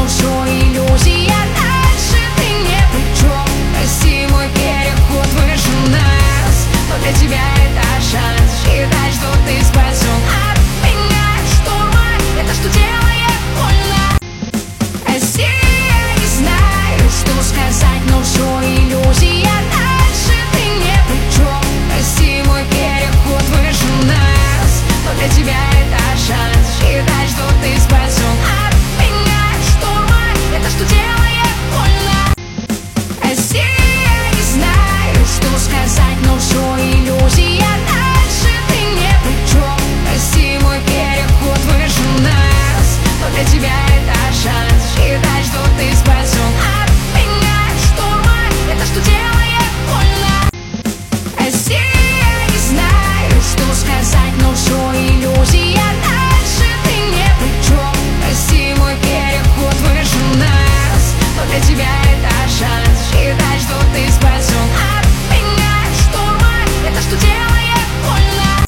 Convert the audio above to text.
все иллюзия. Дальше ты не при чем. Прости, мой переход выше нас, но для тебя это шанс. Считай, что ты спасен от меня. Шторма, это что делает больно. Прости, я не знаю, что сказать, но все иллюзия. Дальше ты не при чем. Прости, мой переход выше нас, но для тебя это шанс. Считай, что ты спасен.